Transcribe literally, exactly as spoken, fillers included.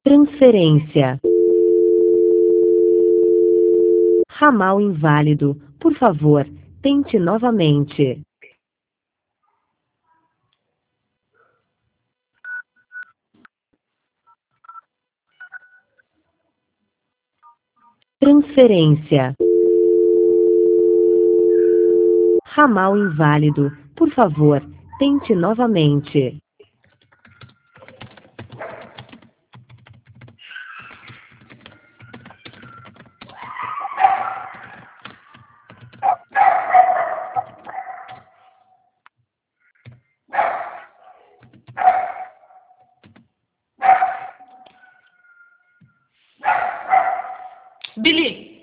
Transferência. Ramal inválido. Por favor, tente novamente. Transferência. Ramal inválido. Por favor, tente novamente. Billy!